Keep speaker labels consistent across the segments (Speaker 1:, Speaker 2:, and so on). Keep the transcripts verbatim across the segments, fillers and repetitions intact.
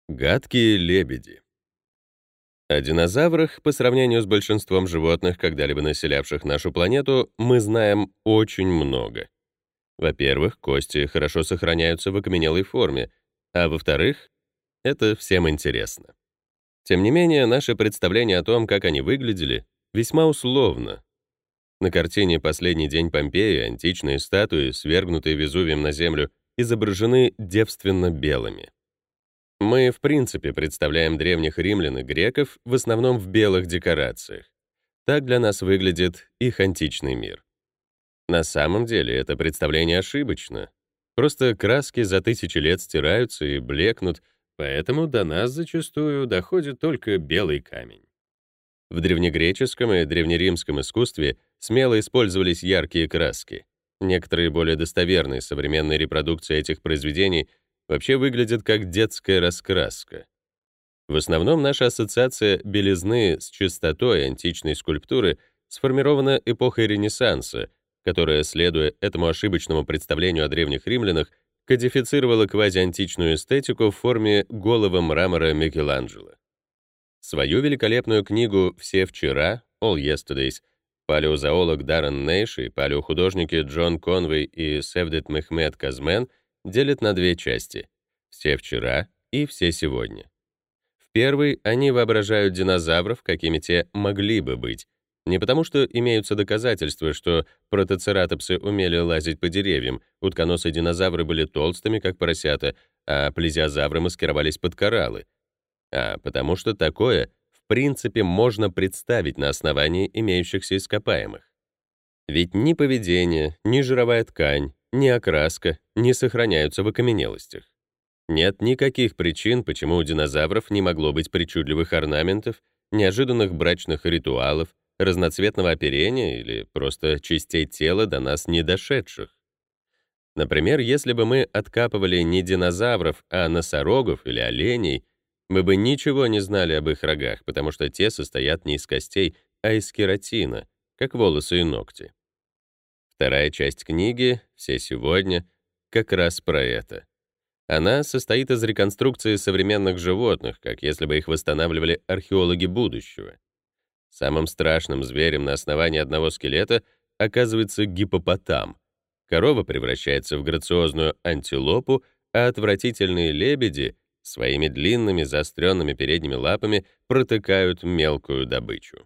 Speaker 1: Гадкие лебеди. О динозаврах, по сравнению с большинством животных, когда-либо населявших нашу планету, мы знаем очень много. Во-первых, кости хорошо сохраняются в окаменелой форме, а во-вторых, это всем интересно. Тем не менее, наше представление о том, как они выглядели, весьма условно. На картине «Последний день Помпеи» античные статуи, свергнутые Везувием на землю, изображены девственно белыми. Мы, в принципе, представляем древних римлян и греков в основном в белых декорациях. Так для нас выглядит их античный мир. На самом деле это представление ошибочно. Просто краски за тысячи лет стираются и блекнут, поэтому до нас зачастую доходит только белый камень. В древнегреческом и древнеримском искусстве смело использовались яркие краски. Некоторые более достоверные современные репродукции этих произведений вообще выглядят как детская раскраска. В основном наша ассоциация белизны с чистотой античной скульптуры сформирована эпохой Ренессанса, которая, следуя этому ошибочному представлению о древних римлянах, кодифицировала квазиантичную эстетику в форме голого мрамора Микеланджело. Свою великолепную книгу «Все вчера» All Yesterdays палеозоолог Даррен Нейш и палеохудожники Джон Конвей и Севдет Мехмед Казмен делят на две части — «Все вчера» и «Все сегодня». В первой они воображают динозавров, какими те могли бы быть, не потому что имеются доказательства, что протоцератопсы умели лазить по деревьям, утконосые динозавры были толстыми, как поросята, а плезиозавры маскировались под кораллы, а потому что такое, в принципе, можно представить на основании имеющихся ископаемых. Ведь ни поведение, ни жировая ткань, ни окраска не сохраняются в окаменелостях. Нет никаких причин, почему у динозавров не могло быть причудливых орнаментов, неожиданных брачных ритуалов, разноцветного оперения или просто частей тела до нас не дошедших. Например, если бы мы откапывали не динозавров, а носорогов или оленей, мы бы ничего не знали об их рогах, потому что те состоят не из костей, а из кератина, как волосы и ногти. Вторая часть книги «Все сегодня» как раз про это. Она состоит из реконструкции современных животных, как если бы их восстанавливали археологи будущего. Самым страшным зверем на основании одного скелета оказывается гиппопотам. Корова превращается в грациозную антилопу, а отвратительные лебеди своими длинными заостренными передними лапами протыкают мелкую добычу.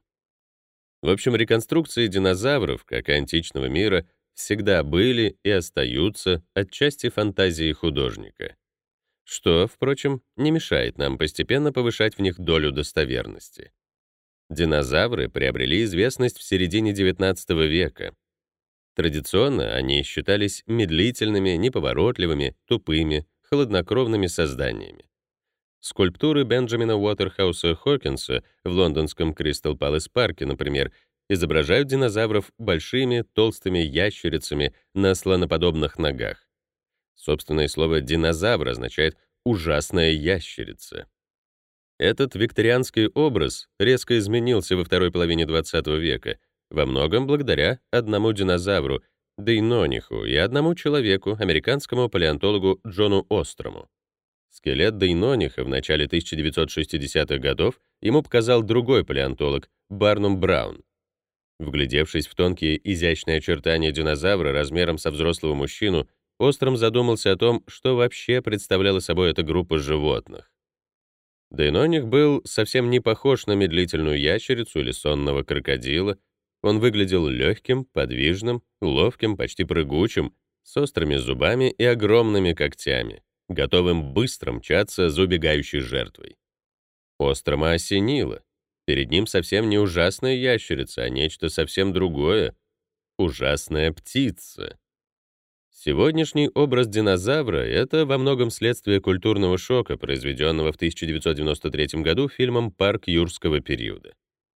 Speaker 1: В общем, реконструкции динозавров, как и античного мира, всегда были и остаются отчасти фантазией художника, что, впрочем, не мешает нам постепенно повышать в них долю достоверности. Динозавры приобрели известность в середине девятнадцатого века. Традиционно они считались медлительными, неповоротливыми, тупыми, хладнокровными созданиями. Скульптуры Бенджамина Уотерхауса Хокинса в лондонском Кристал Пэлас парке, например, изображают динозавров большими, толстыми ящерицами на слоноподобных ногах. Собственное слово «динозавр» означает «ужасная ящерица». Этот викторианский образ резко изменился во второй половине двадцатого века, во многом благодаря одному динозавру, Дейнониху, и одному человеку, американскому палеонтологу Джону Острому. Скелет Дейнониха в начале тысяча девятьсот шестидесятых годов ему показал другой палеонтолог, Барнум Браун. Вглядевшись в тонкие изящные очертания динозавра размером со взрослого мужчину, Остром задумался о том, что вообще представляла собой эта группа животных. Дейноних был совсем не похож на медлительную ящерицу или сонного крокодила. Он выглядел легким, подвижным, ловким, почти прыгучим, с острыми зубами и огромными когтями, готовым быстро мчаться за убегающей жертвой. Острома осенило. Перед ним совсем не ужасная ящерица, а нечто совсем другое — ужасная птица. Сегодняшний образ динозавра — это во многом следствие культурного шока, произведенного в тысяча девятьсот девяносто третьем году фильмом «Парк юрского периода».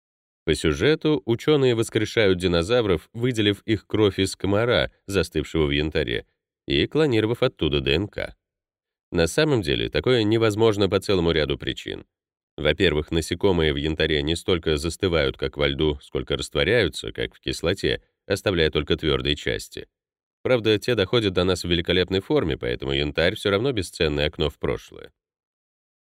Speaker 1: По сюжету ученые воскрешают динозавров, выделив их кровь из комара, застывшего в янтаре, и клонировав оттуда ДНК. На самом деле, такое невозможно по целому ряду причин. Во-первых, насекомые в янтаре не столько застывают, как во льду, сколько растворяются, как в кислоте, оставляя только твердые части. Правда, те доходят до нас в великолепной форме, поэтому янтарь все равно бесценное окно в прошлое.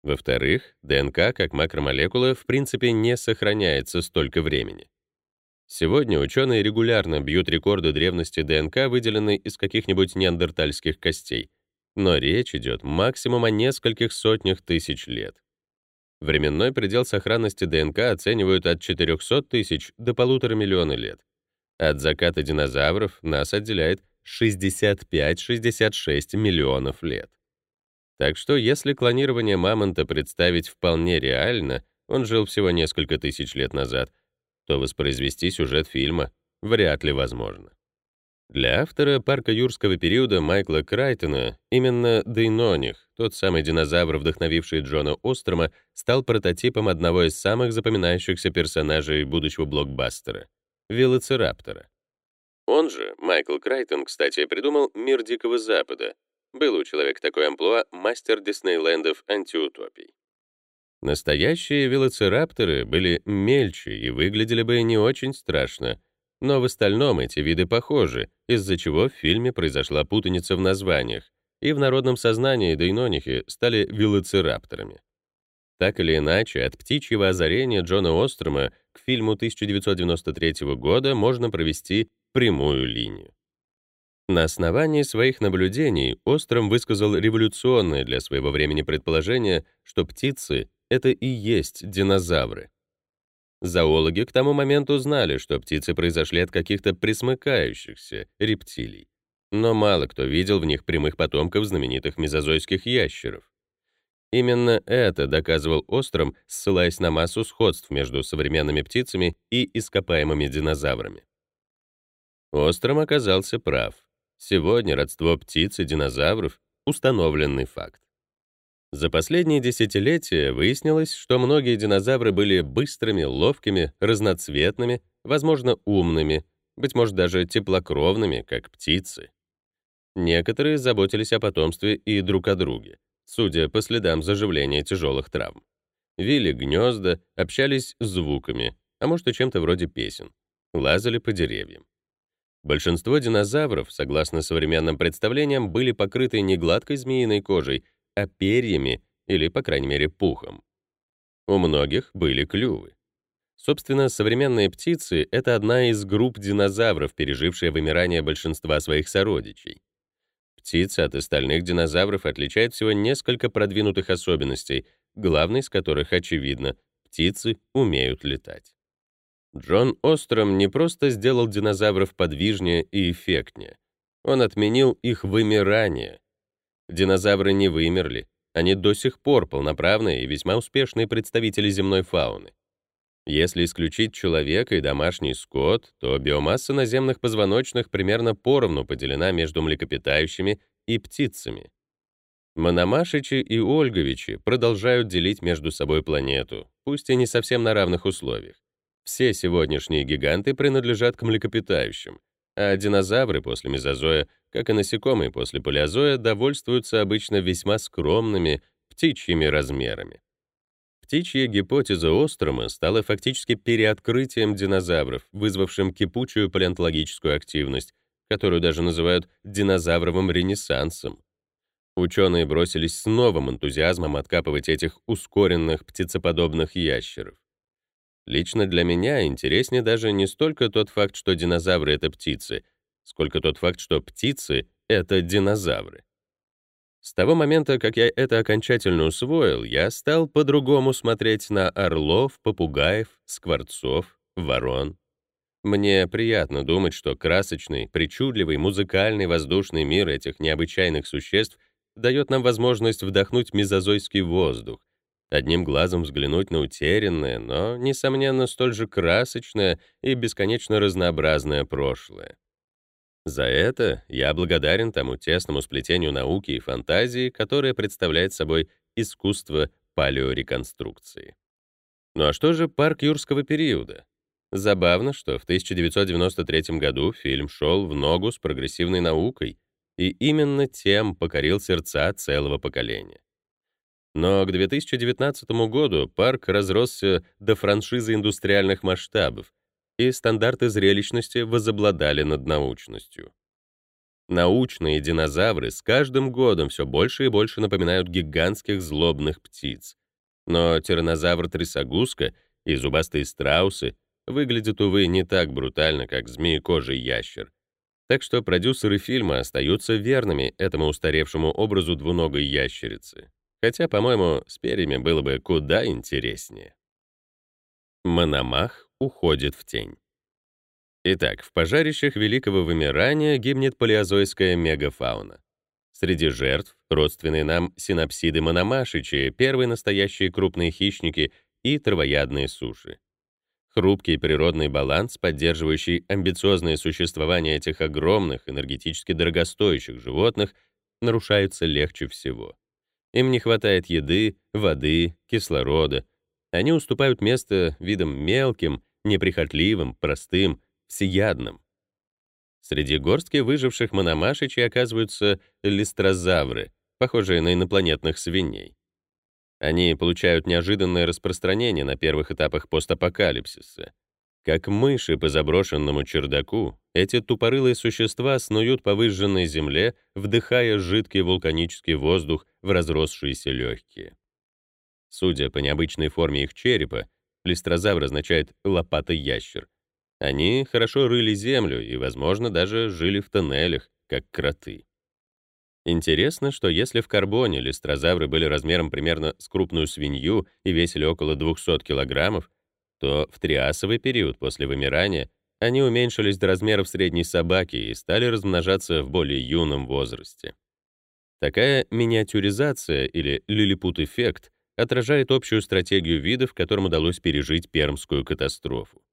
Speaker 1: Во-вторых, ДНК как макромолекула в принципе не сохраняется столько времени. Сегодня ученые регулярно бьют рекорды древности ДНК, выделенной из каких-нибудь неандертальских костей, но речь идет максимум о нескольких сотнях тысяч лет. Временной предел сохранности ДНК оценивают от четырехсот тысяч до полутора миллиона лет. От заката динозавров нас отделяет шестьдесят пять — шестьдесят шесть миллионов лет. Так что если клонирование мамонта представить вполне реально, он жил всего несколько тысяч лет назад, то воспроизвести сюжет фильма вряд ли возможно. Для автора парка юрского периода Майкла Крайтона именно Дейноних, тот самый динозавр, вдохновивший Джона Острома, стал прототипом одного из самых запоминающихся персонажей будущего блокбастера — велоцираптора. Он же, Майкл Крайтон, кстати, придумал «Мир Дикого Запада». Был у человека такой амплуа — мастер Диснейлендов антиутопий. Настоящие велоцирапторы были мельче и выглядели бы не очень страшно, но в остальном эти виды похожи, из-за чего в фильме произошла путаница в названиях, и в народном сознании дейнонихи стали велоцирапторами. Так или иначе, от птичьего озарения Джона Острома к фильму тысяча девятьсот девяносто третьего года можно провести прямую линию. На основании своих наблюдений Остром высказал революционное для своего времени предположение, что птицы — это и есть динозавры. Зоологи к тому моменту знали, что птицы произошли от каких-то пресмыкающихся рептилий, но мало кто видел в них прямых потомков знаменитых мезозойских ящеров. Именно это доказывал Остром, ссылаясь на массу сходств между современными птицами и ископаемыми динозаврами. Остром оказался прав. Сегодня родство птиц и динозавров — установленный факт. За последние десятилетия выяснилось, что многие динозавры были быстрыми, ловкими, разноцветными, возможно, умными, быть может, даже теплокровными, как птицы. Некоторые заботились о потомстве и друг о друге, судя по следам заживления тяжелых травм. Вили гнезда, общались звуками, а может и чем-то вроде песен, лазали по деревьям. Большинство динозавров, согласно современным представлениям, были покрыты не гладкой змеиной кожей, а перьями или, по крайней мере, пухом. У многих были клювы. Собственно, современные птицы — это одна из групп динозавров, пережившая вымирание большинства своих сородичей. Птицы от остальных динозавров отличают всего несколько продвинутых особенностей, главной из которых очевидно — птицы умеют летать. Джон Остром не просто сделал динозавров подвижнее и эффектнее, он отменил их вымирание. Динозавры не вымерли, они до сих пор полноправные и весьма успешные представители земной фауны. Если исключить человека и домашний скот, то биомасса наземных позвоночных примерно поровну поделена между млекопитающими и птицами. Мономашичи и Ольговичи продолжают делить между собой планету, пусть и не совсем на равных условиях. Все сегодняшние гиганты принадлежат к млекопитающим, а динозавры после мезозоя, как и насекомые после палеозоя, довольствуются обычно весьма скромными птичьими размерами. Птичья гипотеза Острома стала фактически переоткрытием динозавров, вызвавшим кипучую палеонтологическую активность, которую даже называют динозавровым ренессансом. Ученые бросились с новым энтузиазмом откапывать этих ускоренных птицеподобных ящеров. Лично для меня интереснее даже не столько тот факт, что динозавры — это птицы, сколько тот факт, что птицы — это динозавры. С того момента, как я это окончательно усвоил, я стал по-другому смотреть на орлов, попугаев, скворцов, ворон. Мне приятно думать, что красочный, причудливый, музыкальный воздушный мир этих необычайных существ дает нам возможность вдохнуть мезозойский воздух, одним глазом взглянуть на утерянное, но, несомненно, столь же красочное и бесконечно разнообразное прошлое. За это я благодарен тому тесному сплетению науки и фантазии, которое представляет собой искусство палеореконструкции. Ну а что же парк юрского периода? Забавно, что в тысяча девятьсот девяносто третьем году фильм шел в ногу с прогрессивной наукой и именно тем покорил сердца целого поколения. Но к две тысячи девятнадцатому году парк разросся до франшизы индустриальных масштабов, и стандарты зрелищности возобладали над научностью. Научные динозавры с каждым годом все больше и больше напоминают гигантских злобных птиц. Но тираннозавр-трясогузка и зубастые страусы выглядят, увы, не так брутально, как змеекожий ящер. Так что продюсеры фильма остаются верными этому устаревшему образу двуногой ящерицы. Хотя, по-моему, с перьями было бы куда интереснее. Мономах уходит в тень. Итак, в пожарищах великого вымирания гибнет палеозойская мегафауна. Среди жертв — родственные нам синапсиды мономашичи, первые настоящие крупные хищники и травоядные суши. Хрупкий природный баланс, поддерживающий амбициозное существование этих огромных, энергетически дорогостоящих животных, нарушается легче всего. Им не хватает еды, воды, кислорода. Они уступают место видам мелким, неприхотливым, простым, всеядным. Среди горстки выживших мономашичей оказываются листрозавры, похожие на инопланетных свиней. Они получают неожиданное распространение на первых этапах постапокалипсиса. Как мыши по заброшенному чердаку, эти тупорылые существа снуют по выжженной земле, вдыхая жидкий вулканический воздух в разросшиеся легкие. Судя по необычной форме их черепа, листрозавр означает «лопатый ящер». Они хорошо рыли землю и, возможно, даже жили в тоннелях, как кроты. Интересно, что если в карбоне листрозавры были размером примерно с крупную свинью и весили около двухсот килограммов, то в триасовый период после вымирания они уменьшились до размеров средней собаки и стали размножаться в более юном возрасте. Такая миниатюризация или лилипут-эффект отражает общую стратегию видов, которым удалось пережить Пермскую катастрофу.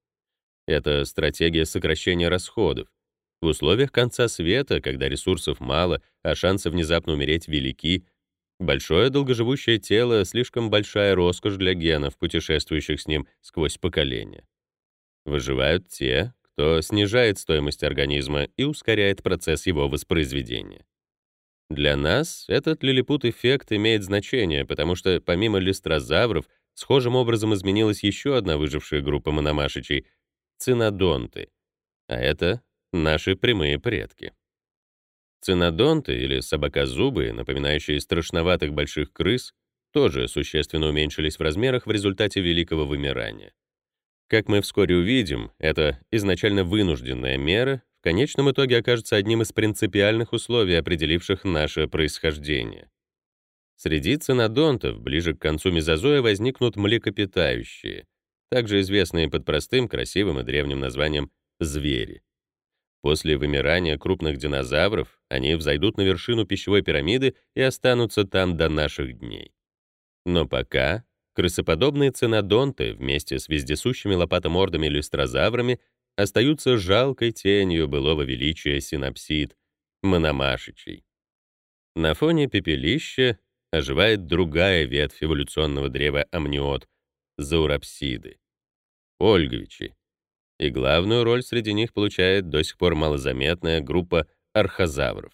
Speaker 1: Это стратегия сокращения расходов. В условиях конца света, когда ресурсов мало, а шансы внезапно умереть велики, большое долгоживущее тело — слишком большая роскошь для генов, путешествующих с ним сквозь поколения. Выживают те, кто снижает стоимость организма и ускоряет процесс его воспроизведения. Для нас этот лилипут-эффект имеет значение, потому что помимо листрозавров схожим образом изменилась еще одна выжившая группа мономашичей — цинодонты, а это наши прямые предки. Цинодонты, или собакозубые, напоминающие страшноватых больших крыс, тоже существенно уменьшились в размерах в результате великого вымирания. Как мы вскоре увидим, эта изначально вынужденная мера в конечном итоге окажется одним из принципиальных условий, определивших наше происхождение. Среди цинодонтов ближе к концу мезозоя возникнут млекопитающие, также известные под простым, красивым и древним названием звери. После вымирания крупных динозавров они взойдут на вершину пищевой пирамиды и останутся там до наших дней. Но пока крысоподобные цинодонты вместе с вездесущими лопатомордыми листрозаврами остаются жалкой тенью былого величия синапсид, мономашичей. На фоне пепелища оживает другая ветвь эволюционного древа амниот — зауропсиды, ольговичи. И главную роль среди них получает до сих пор малозаметная группа архозавров.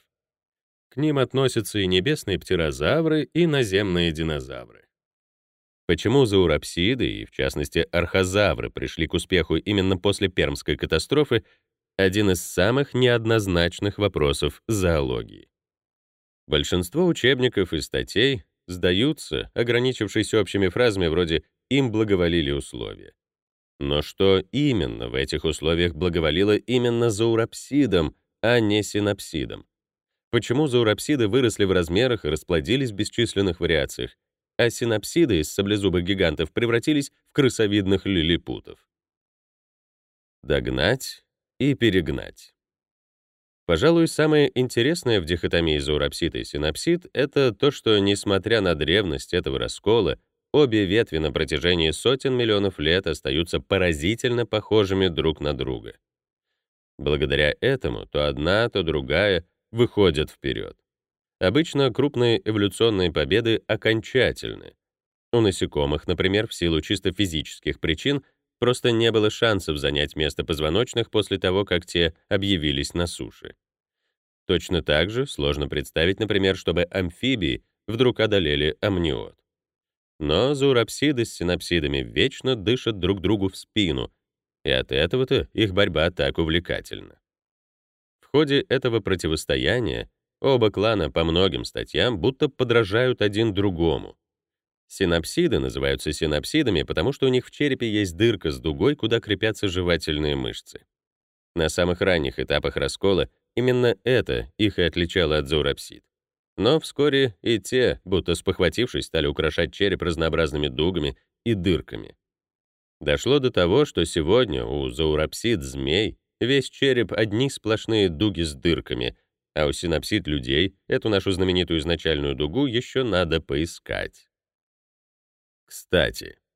Speaker 1: К ним относятся и небесные птерозавры, и наземные динозавры. Почему зауропсиды, и в частности архозавры, пришли к успеху именно после Пермской катастрофы — один из самых неоднозначных вопросов зоологии. Большинство учебников и статей сдаются, ограничившись общими фразами вроде «им благоволили условия». Но что именно в этих условиях благоволило именно зауропсидам, а не синапсидам? Почему зауропсиды выросли в размерах и расплодились в бесчисленных вариациях, а синапсиды из саблезубых гигантов превратились в крысовидных лилипутов? Догнать и перегнать. Пожалуй, самое интересное в дихотомии зауропсид и синапсид — это то, что, несмотря на древность этого раскола, обе ветви на протяжении сотен миллионов лет остаются поразительно похожими друг на друга. Благодаря этому то одна, то другая выходят вперед. Обычно крупные эволюционные победы окончательны. У насекомых, например, в силу чисто физических причин просто не было шансов занять место позвоночных после того, как те объявились на суше. Точно так же сложно представить, например, чтобы амфибии вдруг одолели амниот. Но зауропсиды с синапсидами вечно дышат друг другу в спину, и от этого-то их борьба так увлекательна. В ходе этого противостояния оба клана по многим статьям будто подражают один другому. Синапсиды называются синапсидами, потому что у них в черепе есть дырка с дугой, куда крепятся жевательные мышцы. На самых ранних этапах раскола именно это их и отличало от зоорапсид. Но вскоре и те, будто спохватившись, стали украшать череп разнообразными дугами и дырками. Дошло до того, что сегодня у зоорапсид-змей весь череп одни сплошные дуги с дырками, а у синапсид людей эту нашу знаменитую изначальную дугу еще надо поискать. Кстати,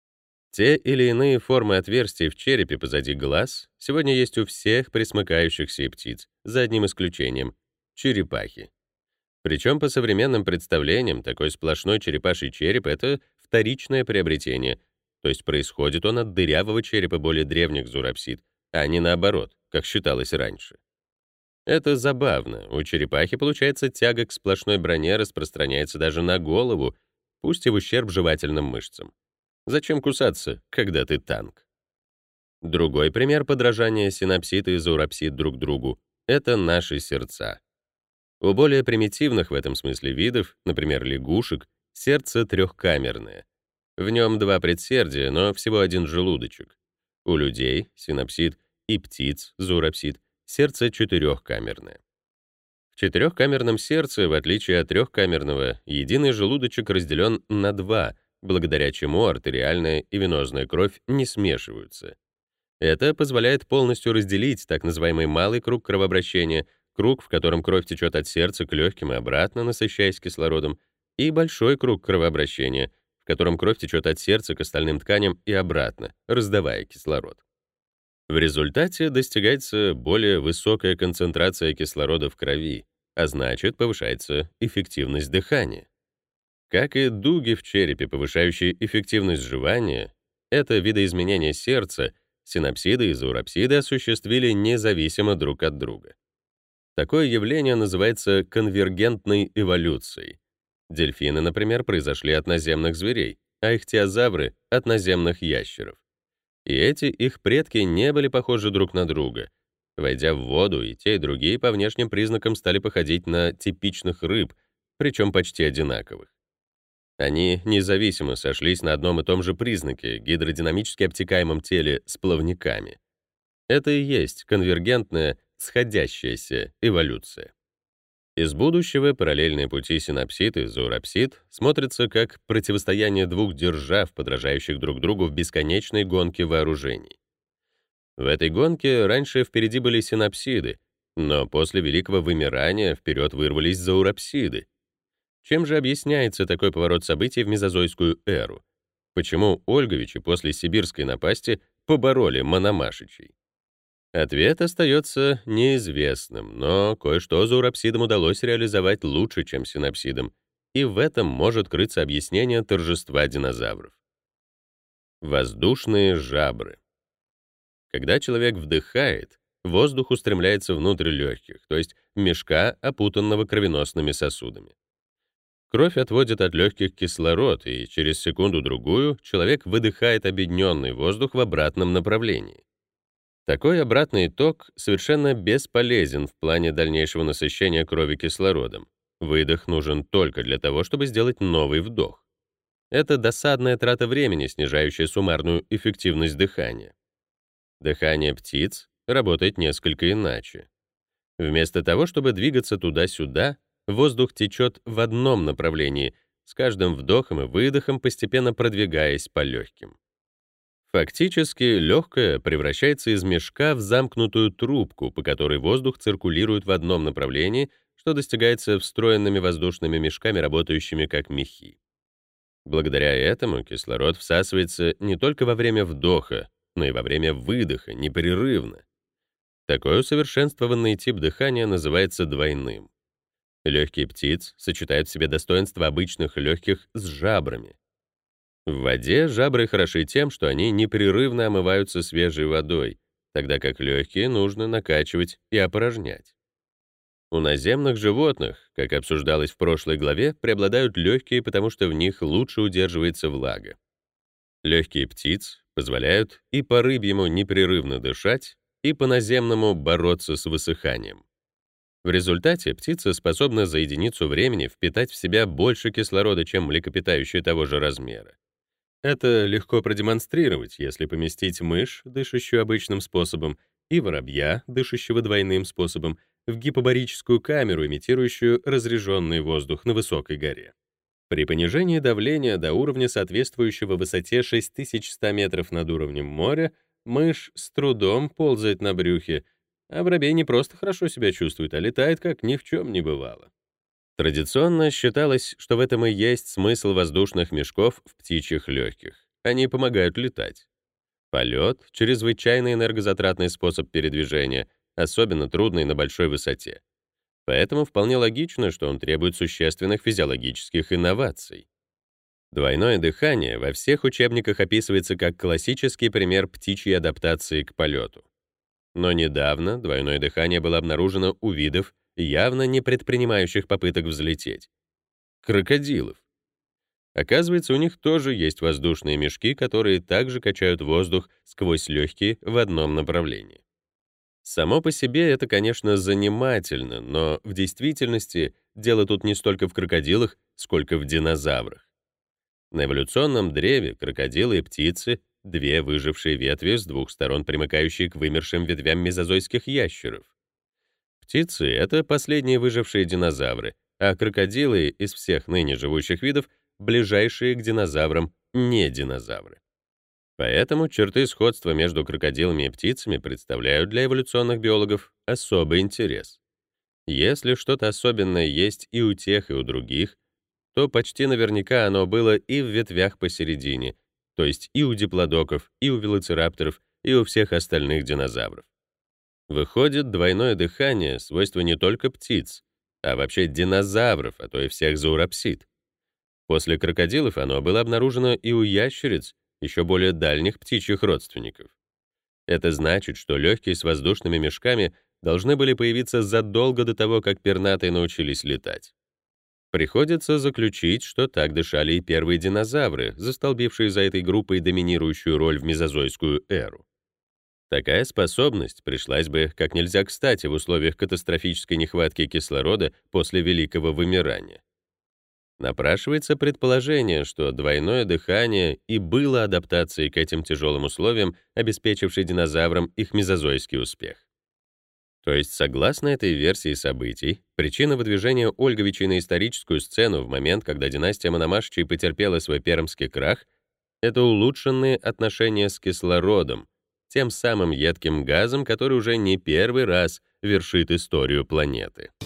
Speaker 1: те или иные формы отверстий в черепе позади глаз сегодня есть у всех пресмыкающихся и птиц, за одним исключением — черепахи. Причем по современным представлениям такой сплошной черепаший череп — это вторичное приобретение, то есть происходит он от дырявого черепа более древних зоорапсид, а не наоборот, как считалось раньше. Это забавно. У черепахи, получается, тяга к сплошной броне распространяется даже на голову, пусть и в ущерб жевательным мышцам. Зачем кусаться, когда ты танк? Другой пример подражания синапсид и зоорапсид друг другу — это наши сердца. У более примитивных в этом смысле видов, например, лягушек, сердце трехкамерное. В нем два предсердия, но всего один желудочек. У людей, синапсид, и птиц, зоорапсид, сердце четырехкамерное. В четырехкамерном сердце, в отличие от трехкамерного, единый желудочек разделен на два, благодаря чему артериальная и венозная кровь не смешиваются. Это позволяет полностью разделить так называемый малый круг кровообращения, круг, в котором кровь течет от сердца к легким и обратно, насыщаясь кислородом, и большой круг кровообращения, в котором кровь течет от сердца к остальным тканям и обратно, раздавая кислород. В результате достигается более высокая концентрация кислорода в крови, а значит, повышается эффективность дыхания. Как и дуги в черепе, повышающие эффективность жевания, это видоизменение сердца синапсиды и зоорапсиды осуществили независимо друг от друга. Такое явление называется конвергентной эволюцией. Дельфины, например, произошли от наземных зверей, а ихтиозавры — от наземных ящеров. И эти их предки не были похожи друг на друга. Войдя в воду, и те, и другие по внешним признакам стали походить на типичных рыб, причем почти одинаковых. Они независимо сошлись на одном и том же признаке — гидродинамически обтекаемом теле с плавниками. Это и есть конвергентная, сходящаяся эволюция. Из будущего параллельные пути синапсид и зоорапсид смотрятся как противостояние двух держав, подражающих друг другу в бесконечной гонке вооружений. В этой гонке раньше впереди были синапсиды, но после великого вымирания вперед вырвались зоорапсиды. Чем же объясняется такой поворот событий в мезозойскую эру? Почему ольговичи после сибирской напасти побороли мономашичей? Ответ остается неизвестным, но кое-что зоорапсидам удалось реализовать лучше, чем синапсидам, и в этом может крыться объяснение торжества динозавров. Воздушные жабры. Когда человек вдыхает, воздух устремляется внутрь легких, то есть мешка, опутанного кровеносными сосудами. Кровь отводит от легких кислород, и через секунду-другую человек выдыхает обедненный воздух в обратном направлении. Такой обратный ток совершенно бесполезен в плане дальнейшего насыщения крови кислородом. Выдох нужен только для того, чтобы сделать новый вдох. Это досадная трата времени, снижающая суммарную эффективность дыхания. Дыхание птиц работает несколько иначе. Вместо того, чтобы двигаться туда-сюда, воздух течет в одном направлении, с каждым вдохом и выдохом постепенно продвигаясь по легким. Фактически, легкое превращается из мешка в замкнутую трубку, по которой воздух циркулирует в одном направлении, что достигается встроенными воздушными мешками, работающими как мехи. Благодаря этому кислород всасывается не только во время вдоха, но и во время выдоха, непрерывно. Такой усовершенствованный тип дыхания называется двойным. Легкие птиц сочетают в себе достоинства обычных легких с жабрами. В воде жабры хороши тем, что они непрерывно омываются свежей водой, тогда как легкие нужно накачивать и опорожнять. У наземных животных, как обсуждалось в прошлой главе, преобладают легкие, потому что в них лучше удерживается влага. Легкие птиц позволяют и по рыбьему непрерывно дышать, и по наземному бороться с высыханием. В результате птица способна за единицу времени впитать в себя больше кислорода, чем млекопитающие того же размера. Это легко продемонстрировать, если поместить мышь, дышащую обычным способом, и воробья, дышащего двойным способом, в гипобарическую камеру, имитирующую разряженный воздух на высокой горе. При понижении давления до уровня, соответствующего высоте шесть тысяч сто метров над уровнем моря, мышь с трудом ползает на брюхе, а воробей не просто хорошо себя чувствует, а летает, как ни в чем не бывало. Традиционно считалось, что в этом и есть смысл воздушных мешков в птичьих легких. Они помогают летать. Полет — чрезвычайно энергозатратный способ передвижения, особенно трудный на большой высоте. Поэтому вполне логично, что он требует существенных физиологических инноваций. Двойное дыхание во всех учебниках описывается как классический пример птичьей адаптации к полету. Но недавно двойное дыхание было обнаружено у видов, явно не предпринимающих попыток взлететь — крокодилов. Оказывается, у них тоже есть воздушные мешки, которые также качают воздух сквозь легкие в одном направлении. Само по себе это, конечно, занимательно, но в действительности дело тут не столько в крокодилах, сколько в динозаврах. На эволюционном древе крокодилы и птицы — две выжившие ветви с двух сторон, примыкающие к вымершим ветвям мезозойских ящеров. Птицы — это последние выжившие динозавры, а крокодилы из всех ныне живущих видов — ближайшие к динозаврам не динозавры. Поэтому черты сходства между крокодилами и птицами представляют для эволюционных биологов особый интерес. Если что-то особенное есть и у тех, и у других, то почти наверняка оно было и в ветвях посередине, то есть и у диплодоков, и у велоцирапторов, и у всех остальных динозавров. Выходит, двойное дыхание — свойство не только птиц, а вообще динозавров, а то и всех зооропсид. После крокодилов оно было обнаружено и у ящериц, еще более дальних птичьих родственников. Это значит, что легкие с воздушными мешками должны были появиться задолго до того, как пернатые научились летать. Приходится заключить, что так дышали и первые динозавры, застолбившие за этой группой доминирующую роль в мезозойскую эру. Такая способность пришлась бы как нельзя кстати в условиях катастрофической нехватки кислорода после Великого вымирания. Напрашивается предположение, что двойное дыхание и было адаптацией к этим тяжелым условиям, обеспечившей динозаврам их мезозойский успех. То есть, согласно этой версии событий, причина выдвижения Ольговичей на историческую сцену в момент, когда династия Мономашичей потерпела свой пермский крах, это улучшенные отношения с кислородом, тем самым едким газом, который уже не первый раз вершит историю планеты.